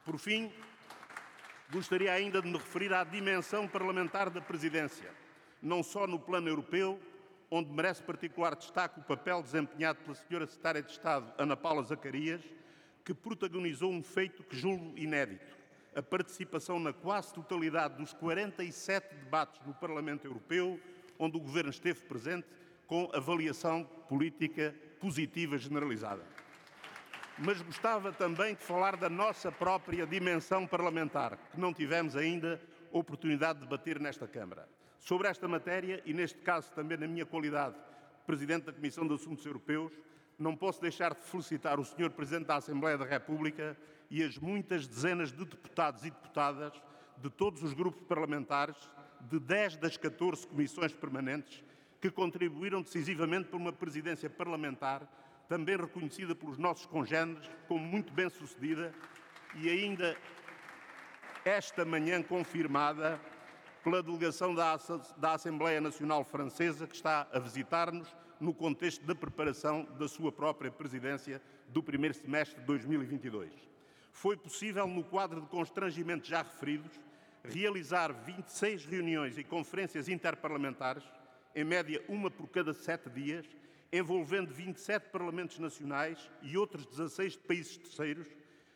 Por fim, gostaria ainda de me referir à dimensão parlamentar da presidência, não só no plano europeu, onde merece particular destaque o papel desempenhado pela Sra. Secretária de Estado, Ana Paula Zacarias, que protagonizou um feito que julgo inédito: a participação na quase totalidade dos 47 debates no Parlamento Europeu, onde o Governo esteve presente, com avaliação política positiva generalizada. Mas gostava também de falar da nossa própria dimensão parlamentar, que não tivemos ainda oportunidade de debater nesta Câmara. Sobre esta matéria, e neste caso também na minha qualidade de Presidente da Comissão de Assuntos Europeus, não posso deixar de felicitar o Sr. Presidente da Assembleia da República e as muitas dezenas de deputados e deputadas de todos os grupos parlamentares, de 10 das 14 comissões permanentes, que contribuíram decisivamente para uma presidência parlamentar, também reconhecida pelos nossos congêneres como muito bem-sucedida e ainda esta manhã confirmada pela delegação da Assembleia Nacional Francesa, que está a visitar-nos no contexto da preparação da sua própria presidência do primeiro semestre de 2022. Foi possível, no quadro de constrangimentos já referidos, realizar 26 reuniões e conferências interparlamentares, em média uma por cada 7 dias, envolvendo 27 parlamentos nacionais e outros 16 de países terceiros,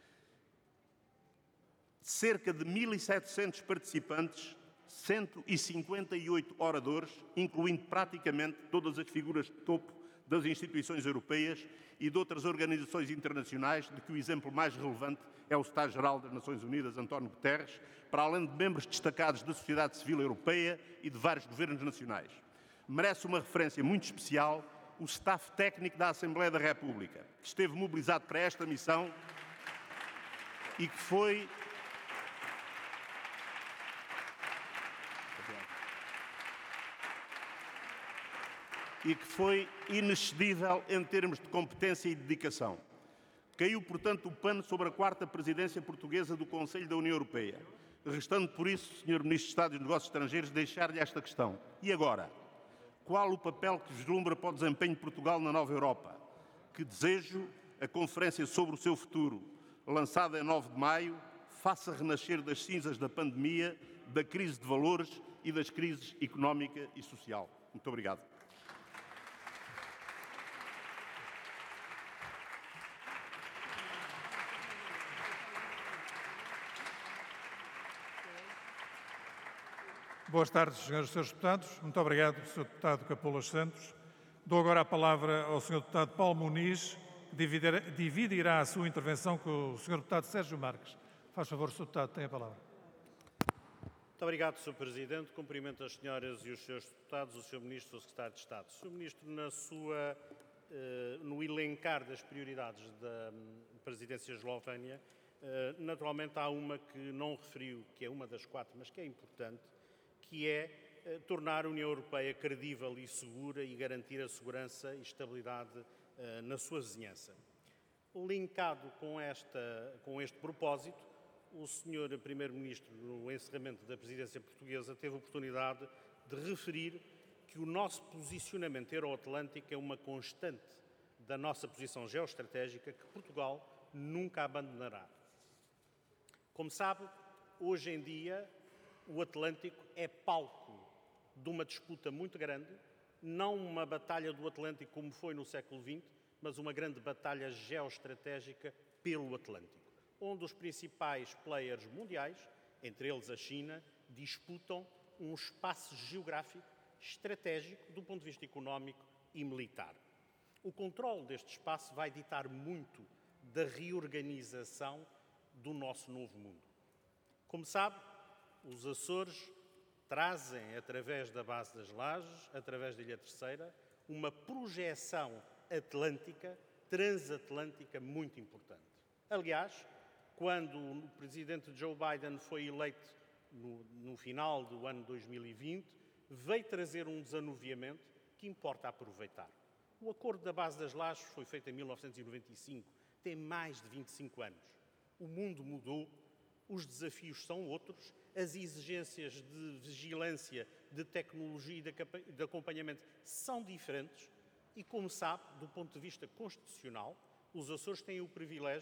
cerca de 1.700 participantes, 158 oradores, incluindo praticamente todas as figuras de topo das instituições europeias e de outras organizações internacionais, de que o exemplo mais relevante é o Secretário-Geral das Nações Unidas, António Guterres, para além de membros destacados da sociedade civil europeia e de vários governos nacionais. Merece uma referência muito especial o staff técnico da Assembleia da República, que esteve mobilizado para esta missão e que foi inexcedível em termos de competência e dedicação. Caiu, portanto, o pano sobre a 4ª presidência portuguesa do Conselho da União Europeia, restando por isso, Sr. Ministro de Estado dos Negócios Estrangeiros, deixar-lhe esta questão. E agora? Qual o papel que vislumbra para o desempenho de Portugal na nova Europa? Que desejo a Conferência sobre o seu futuro, lançada em 9 de maio, faça renascer das cinzas da pandemia, da crise de valores e das crises económica e social. Muito obrigado. Boas tardes, senhoras e senhores deputados. Muito obrigado, Sr. Deputado Capolas Santos. Dou agora a palavra ao Sr. Deputado Paulo Muniz, que dividirá a sua intervenção com o Sr. Deputado Sérgio Marques. Faz favor, Sr. Deputado, tem a palavra. Muito obrigado, Sr. Presidente. Cumprimento as senhoras e os senhores deputados, o Sr. Ministro e o Secretário de Estado. Sr. Ministro, no elencar das prioridades da presidência eslovénia, naturalmente há uma que não referiu, que é uma das 4, mas que é importante, que é tornar a União Europeia credível e segura e garantir a segurança e estabilidade na sua vizinhança. Linkado com este propósito, o Sr. Primeiro-Ministro, no encerramento da presidência portuguesa, teve a oportunidade de referir que o nosso posicionamento euroatlântico é uma constante da nossa posição geoestratégica que Portugal nunca abandonará. Como sabe, hoje em dia, o Atlântico é palco de uma disputa muito grande, não uma batalha do Atlântico como foi no século XX, mas uma grande batalha geoestratégica pelo Atlântico, onde os principais players mundiais, entre eles a China, disputam um espaço geográfico estratégico do ponto de vista económico e militar. O controle deste espaço vai ditar muito da reorganização do nosso novo mundo. Como sabe, os Açores trazem, através da base das Lajes, através da Ilha Terceira, uma projeção atlântica, transatlântica muito importante. Aliás, quando o presidente Joe Biden foi eleito no final do ano 2020, veio trazer um desanuviamento que importa aproveitar. O acordo da base das Lajes foi feito em 1995, tem mais de 25 anos. O mundo mudou, os desafios são outros, as exigências de vigilância, de tecnologia e de acompanhamento são diferentes e, como sabe, do ponto de vista constitucional, os Açores têm o privilégio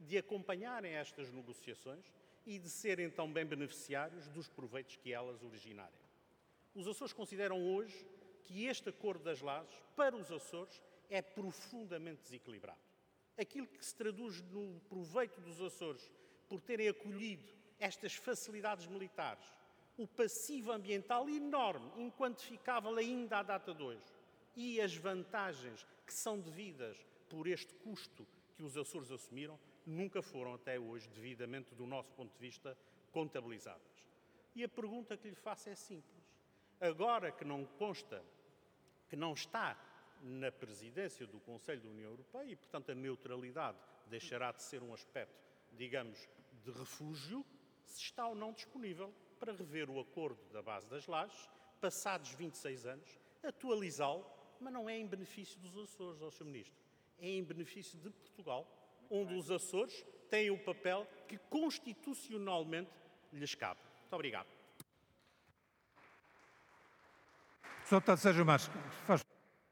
de acompanharem estas negociações e de serem também beneficiários dos proveitos que elas originarem. Os Açores consideram hoje que este acordo das Lajes, para os Açores, é profundamente desequilibrado. Aquilo que se traduz no proveito dos Açores por terem acolhido estas facilidades militares, o passivo ambiental enorme, inquantificável ainda à data de hoje, e as vantagens que são devidas por este custo que os Açores assumiram, nunca foram até hoje devidamente, do nosso ponto de vista, contabilizadas. E a pergunta que lhe faço é simples. Agora que não consta, que não está na presidência do Conselho da União Europeia e, portanto, a neutralidade deixará de ser um aspecto, digamos, de refúgio, se está ou não disponível para rever o acordo da base das Lajes, passados 26 anos, atualizá-lo, mas não é em benefício dos Açores, Sr. Ministro, é em benefício de Portugal, onde os Açores têm o papel que constitucionalmente lhes cabe. Muito obrigado. Sr. Deputado Sérgio Marques, faz.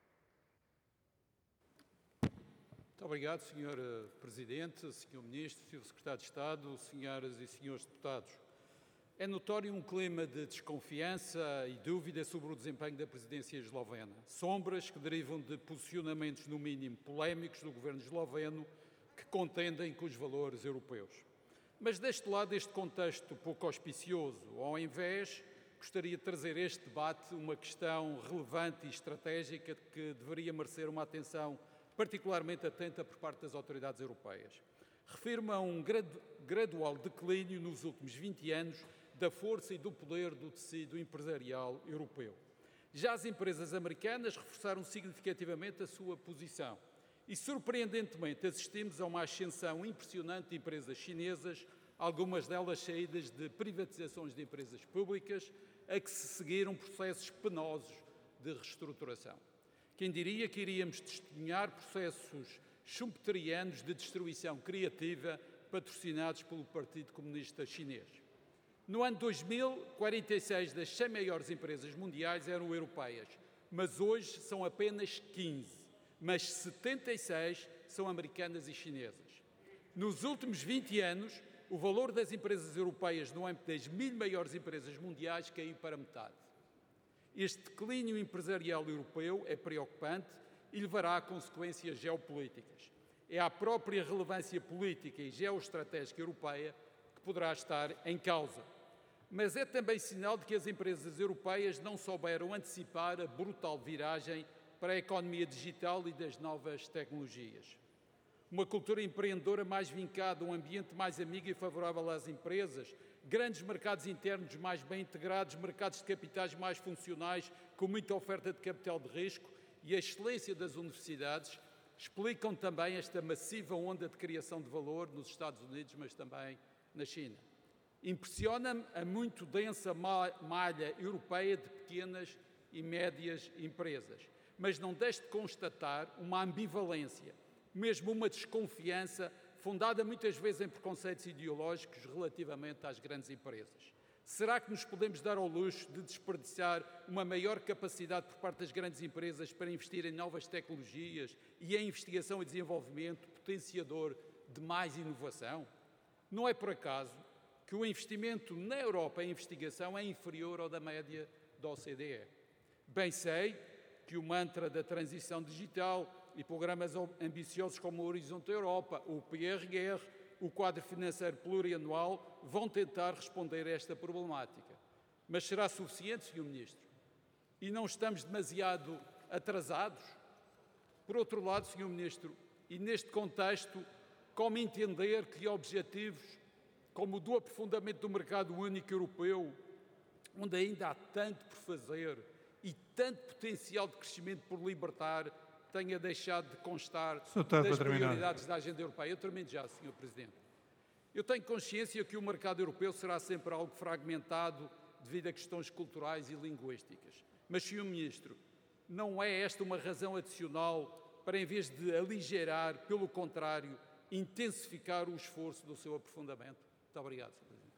Muito obrigado, Sr. Presidente, Sr. Ministro, Sr. Secretário de Estado, Senhoras e Senhores Deputados. É notório um clima de desconfiança e dúvida sobre o desempenho da presidência eslovena. Sombras que derivam de posicionamentos, no mínimo, polémicos do governo esloveno que contendem com os valores europeus. Mas deste lado, este contexto pouco auspicioso, ao invés, gostaria de trazer este debate uma questão relevante e estratégica que deveria merecer uma atenção particularmente atenta por parte das autoridades europeias. Refiro-me a um gradual declínio nos últimos 20 anos da força e do poder do tecido empresarial europeu. Já as empresas americanas reforçaram significativamente a sua posição e, surpreendentemente, assistimos a uma ascensão impressionante de empresas chinesas, algumas delas saídas de privatizações de empresas públicas, a que se seguiram processos penosos de reestruturação. Quem diria que iríamos testemunhar processos schumpeterianos de destruição criativa patrocinados pelo Partido Comunista Chinês. No ano 2000, 46 das 100 maiores empresas mundiais eram europeias, mas hoje são apenas 15, mas 76 são americanas e chinesas. Nos últimos 20 anos, o valor das empresas europeias no âmbito das 1000 maiores empresas mundiais caiu para metade. Este declínio empresarial europeu é preocupante e levará a consequências geopolíticas. É a própria relevância política e geoestratégica europeia que poderá estar em causa. Mas é também sinal de que as empresas europeias não souberam antecipar a brutal viragem para a economia digital e das novas tecnologias. Uma cultura empreendedora mais vincada, um ambiente mais amigo e favorável às empresas, grandes mercados internos mais bem integrados, mercados de capitais mais funcionais, com muita oferta de capital de risco e a excelência das universidades, explicam também esta massiva onda de criação de valor nos Estados Unidos, mas também na China. Impressiona-me a muito densa malha europeia de pequenas e médias empresas, mas não deixo de constatar uma ambivalência, mesmo uma desconfiança fundada muitas vezes em preconceitos ideológicos relativamente às grandes empresas. Será que nos podemos dar ao luxo de desperdiçar uma maior capacidade por parte das grandes empresas para investir em novas tecnologias e em investigação e desenvolvimento potenciador de mais inovação? Não é por acaso que o investimento na Europa em investigação é inferior ao da média da OCDE. Bem sei que o mantra da transição digital e programas ambiciosos como o Horizonte Europa, o PRR, o Quadro Financeiro Plurianual, vão tentar responder a esta problemática. Mas será suficiente, Sr. Ministro? E não estamos demasiado atrasados? Por outro lado, Sr. Ministro, e neste contexto, como entender que objetivos como o do aprofundamento do mercado único europeu, onde ainda há tanto por fazer e tanto potencial de crescimento por libertar, tenha deixado de constar das prioridades da agenda europeia? Eu termino já, Sr. Presidente. Eu tenho consciência que o mercado europeu será sempre algo fragmentado devido a questões culturais e linguísticas. Mas, Sr. Ministro, não é esta uma razão adicional para, em vez de aligerar, pelo contrário, intensificar o esforço do seu aprofundamento? Muito obrigado, Sr. Presidente.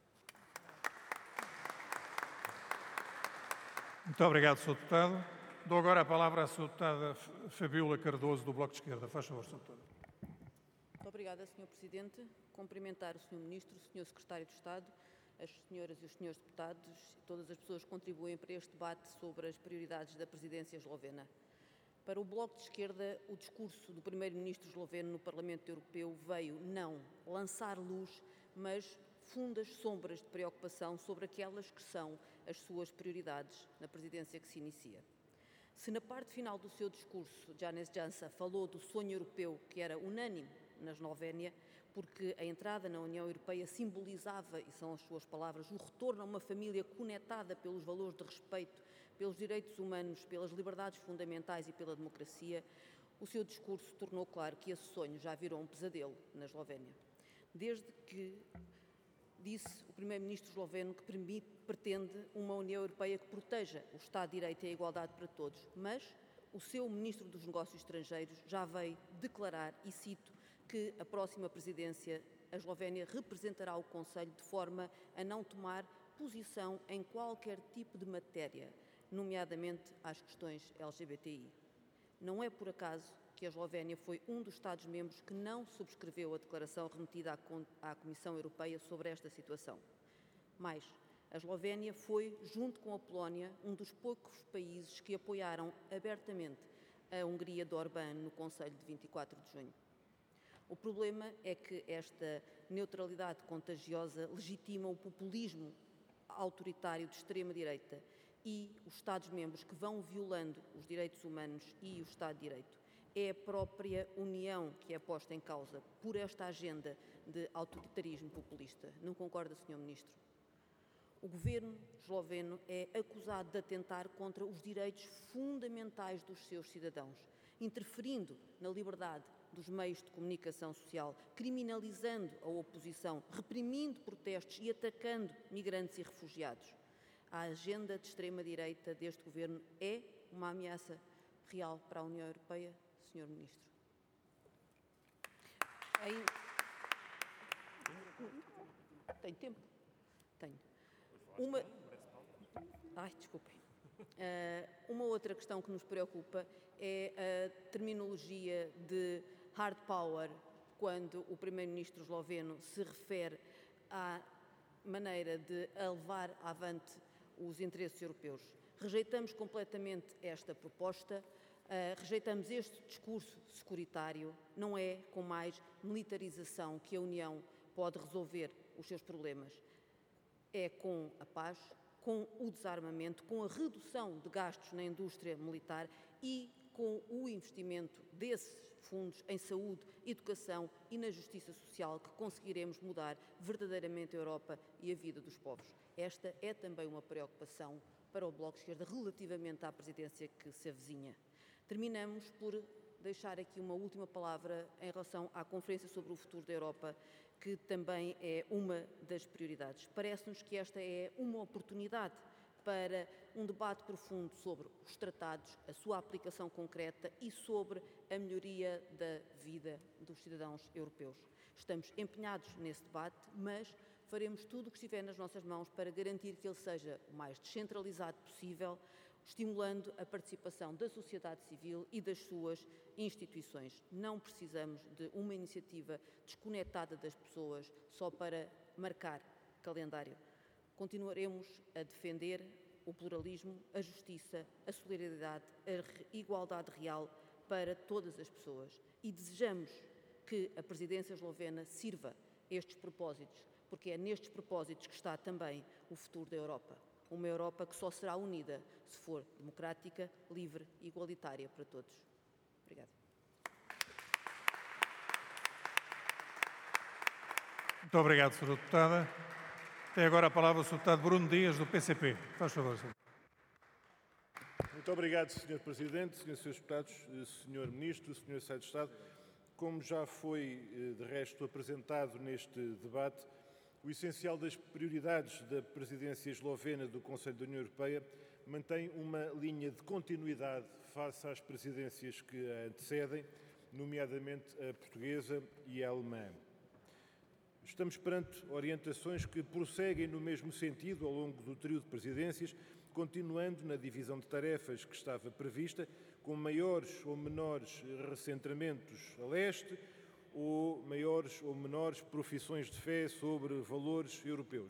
Muito obrigado, Sr. Deputado. Dou agora a palavra à Sra. Deputada Fabíola Cardoso, do Bloco de Esquerda. Faz favor, Sr. Deputado. Muito obrigada, Sr. Presidente. Cumprimentar o Sr. Ministro, o Sr. Secretário de Estado, as senhoras e os senhores deputados e todas as pessoas que contribuem para este debate sobre as prioridades da presidência eslovena. Para o Bloco de Esquerda, o discurso do Primeiro-Ministro esloveno no Parlamento Europeu veio não lançar luz, mas fundas sombras de preocupação sobre aquelas que são as suas prioridades na presidência que se inicia. Se na parte final do seu discurso, Janez Janša falou do sonho europeu que era unânime na Eslovénia, porque a entrada na União Europeia simbolizava, e são as suas palavras, o retorno a uma família conectada pelos valores de respeito, pelos direitos humanos, pelas liberdades fundamentais e pela democracia, o seu discurso tornou claro que esse sonho já virou um pesadelo na Eslovénia. Desde que disse o Primeiro-Ministro esloveno que pretende uma União Europeia que proteja o Estado de Direito e a igualdade para todos, mas o seu Ministro dos Negócios Estrangeiros já veio declarar, e cito, que a próxima presidência, a Eslovénia, representará o Conselho de forma a não tomar posição em qualquer tipo de matéria, nomeadamente às questões LGBTI. Não é por acaso que a Eslovénia foi um dos Estados-membros que não subscreveu a declaração remetida à Comissão Europeia sobre esta situação. Mais, a Eslovénia foi, junto com a Polónia, um dos poucos países que apoiaram abertamente a Hungria de Orbán no Conselho de 24 de junho. O problema é que esta neutralidade contagiosa legitima o populismo autoritário de extrema-direita e os Estados-membros que vão violando os direitos humanos e o Estado de Direito. É a própria União que é posta em causa por esta agenda de autoritarismo populista. Não concorda, Sr. Ministro? O governo esloveno é acusado de atentar contra os direitos fundamentais dos seus cidadãos, interferindo na liberdade dos meios de comunicação social, criminalizando a oposição, reprimindo protestos e atacando migrantes e refugiados. A agenda de extrema-direita deste governo é uma ameaça real para a União Europeia, Sr. Ministro. Tenho tempo? Tenho. Desculpem. Uma outra questão que nos preocupa é a terminologia de hard power, quando o Primeiro-Ministro esloveno se refere à maneira de levar avante os interesses europeus. Rejeitamos completamente esta proposta, rejeitamos este discurso securitário. Não é com mais militarização que a União pode resolver os seus problemas. É com a paz, com o desarmamento, com a redução de gastos na indústria militar e com o investimento desses fundos em saúde, educação e na justiça social que conseguiremos mudar verdadeiramente a Europa e a vida dos povos. Esta é também uma preocupação para o Bloco de Esquerda relativamente à presidência que se avizinha. Terminamos por deixar aqui uma última palavra em relação à Conferência sobre o Futuro da Europa, que também é uma das prioridades. Parece-nos que esta é uma oportunidade para um debate profundo sobre os tratados, a sua aplicação concreta e sobre a melhoria da vida dos cidadãos europeus. Estamos empenhados nesse debate, mas faremos tudo o que estiver nas nossas mãos para garantir que ele seja o mais descentralizado possível, estimulando a participação da sociedade civil e das suas instituições. Não precisamos de uma iniciativa desconectada das pessoas só para marcar calendário. Continuaremos a defender o pluralismo, a justiça, a solidariedade, a igualdade real para todas as pessoas e desejamos que a presidência eslovena sirva estes propósitos, porque é nestes propósitos que está também o futuro da Europa. Uma Europa que só será unida se for democrática, livre e igualitária para todos. Obrigada. Muito obrigado, Sra. Deputada. Tem agora a palavra o Sr. Deputado Bruno Dias, do PCP. Faz favor, Sr. Muito obrigado, Sr. Presidente, Srs. e Deputados, Sr. Ministro, Sr. Secretário de Estado. Como já foi, de resto, apresentado neste debate, o essencial das prioridades da presidência eslovena do Conselho da União Europeia mantém uma linha de continuidade face às presidências que a antecedem, nomeadamente a portuguesa e a alemã. Estamos perante orientações que prosseguem no mesmo sentido ao longo do trio de presidências, continuando na divisão de tarefas que estava prevista, com maiores ou menores recentramentos a leste, ou maiores ou menores profissões de fé sobre valores europeus.